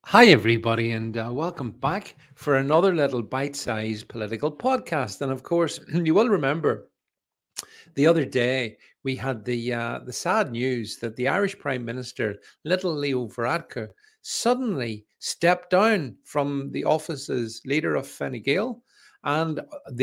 Hi, everybody, and welcome back for another little bite sized political podcast. And of course, you will remember the other day we had the sad news that the Irish Prime Minister, little Leo Varadkar, suddenly stepped down from the office as leader of Fine Gael and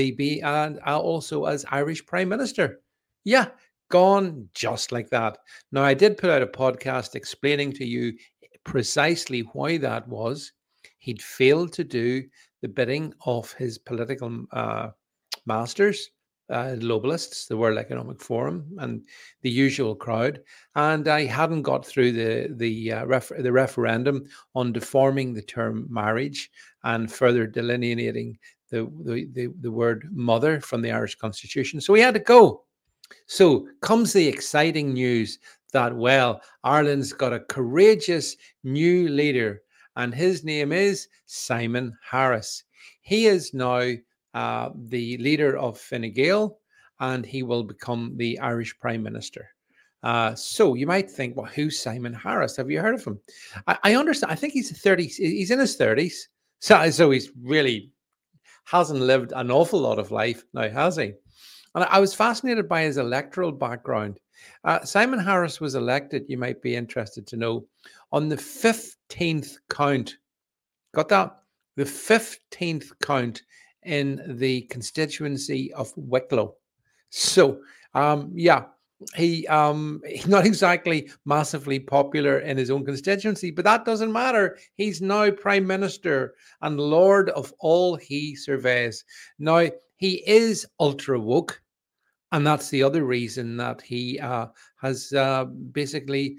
also as Irish Prime Minister. Yeah, gone just like that. Now, I did put out a podcast explaining to you precisely why that was. He'd failed to do the bidding of his political masters, globalists, the World Economic Forum, and the usual crowd. And I hadn't got through the referendum on deforming the term marriage and further delineating the word mother from the Irish Constitution. So we had to go. So comes the exciting news that, well, Ireland's got a courageous new leader, and his name is Simon Harris. He is now the leader of Fine Gael, and he will become the Irish Prime Minister. So you might think, well, who's Simon Harris? Have you heard of him? I understand. I think he's 30. He's in his 30s. So he's really hasn't lived an awful lot of life now, has he? And I was fascinated by his electoral background. Simon Harris was elected, you might be interested to know, on the 15th count. Got that? The 15th count in the constituency of Wicklow. So, yeah, he's not exactly massively popular in his own constituency, but that doesn't matter. He's now prime minister and lord of all he surveys. Now, he is ultra woke, and that's the other reason that he has basically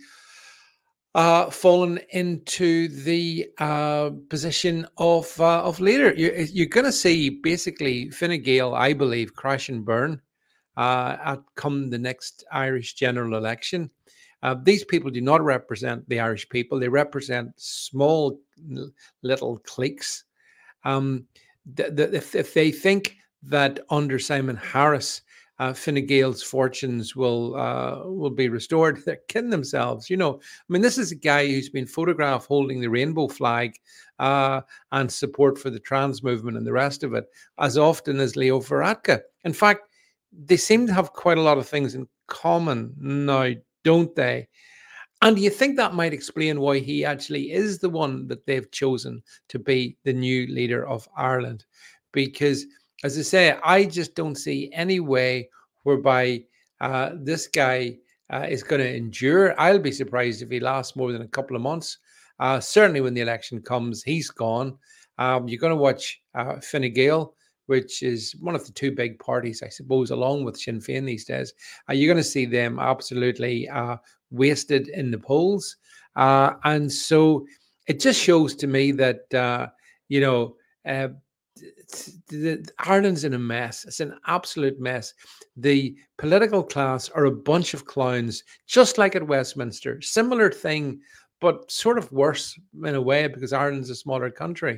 fallen into the position of leader. You're going to see basically Fine Gael, I believe, crash and burn at come the next Irish general election. These people do not represent the Irish people; they represent small little cliques. Um, if they think that under Simon Harris, Fine Gael's fortunes will be restored, they're kidding themselves. I mean, this is a guy who's been photographed holding the rainbow flag and support for the trans movement and the rest of it as often as Leo Varadkar. In fact, they seem to have quite a lot of things in common now, don't they? And you think that might explain why he actually is the one that they've chosen to be the new leader of Ireland. Because, as I say, I just don't see any way whereby this guy is going to endure. I'll be surprised if he lasts more than a couple of months. Certainly, when the election comes, he's gone. You're going to watch Fine Gael, which is one of the two big parties, I suppose, along with Sinn Féin these days. You're going to see them absolutely wasted in the polls. And so it just shows to me that, you know, uh, Ireland's in a mess. It's an absolute mess. The political class are a bunch of clowns, just like at Westminster. Similar thing, but sort of worse in a way because Ireland's a smaller country.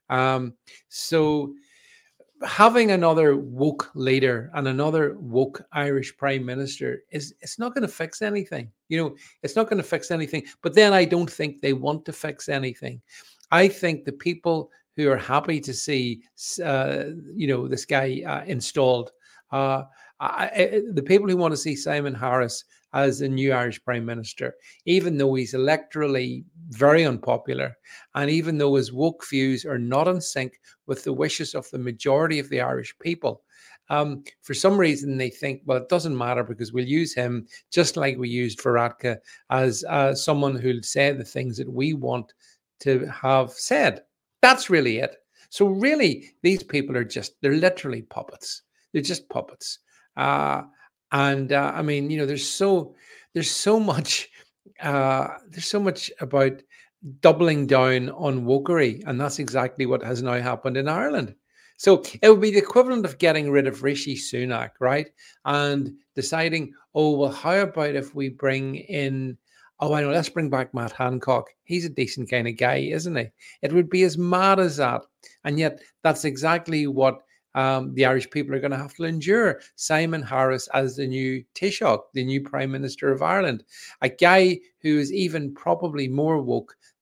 So having another woke leader and another woke Irish prime minister is it's not going to fix anything. It's not going to fix anything. But then I don't think they want to fix anything. I think the people who are happy to see, this guy installed, uh, the people who want to see Simon Harris as the new Irish prime minister, even though he's electorally very unpopular, and even though his woke views are not in sync with the wishes of the majority of the Irish people. For some reason, they think, well, it doesn't matter because we'll use him just like we used Varadkar as someone who'll say the things that we want to have said. That's really it. So really, these people they're literally puppets. They're just puppets. Uh, and I mean, there's so much, there's so much about doubling down on wokery, and that's exactly what has now happened in Ireland. So it would be the equivalent of getting rid of Rishi Sunak, right? And deciding, oh, well, how about if we bring in, oh, I know, let's bring back Matt Hancock. He's a decent kind of guy, isn't he? It would be as mad as that. And yet, that's exactly what the Irish people are going to have to endure. Simon Harris as the new Taoiseach, the new Prime Minister of Ireland, a guy who is even probably more woke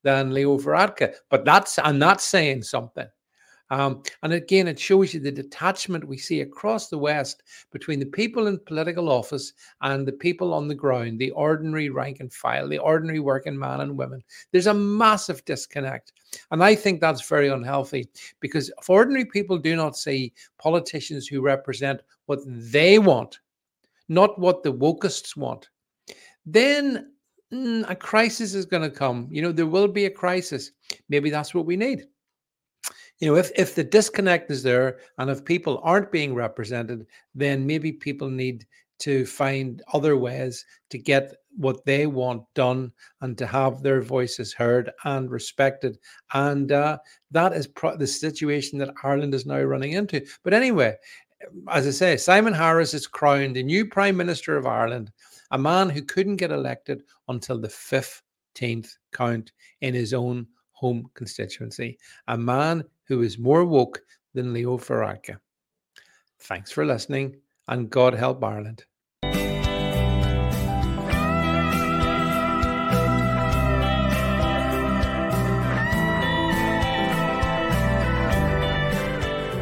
than Leo Varadkar. But I'm not saying something. And again, it shows you the detachment we see across the West between the people in political office and the people on the ground, the ordinary rank and file, the ordinary working man and women. There's a massive disconnect. And I think that's very unhealthy, because if ordinary people do not see politicians who represent what they want, not what the wokeists want, then a crisis is going to come. There will be a crisis. Maybe that's what we need. If the disconnect is there and if people aren't being represented, then maybe people need to find other ways to get what they want done and to have their voices heard and respected. And that is the situation that Ireland is now running into. But anyway, as I say, Simon Harris is crowned the new Prime Minister of Ireland, a man who couldn't get elected until the 15th count in his own home constituency, a man who is more woke than Leo Varadkar. Thanks for listening, and God help Ireland.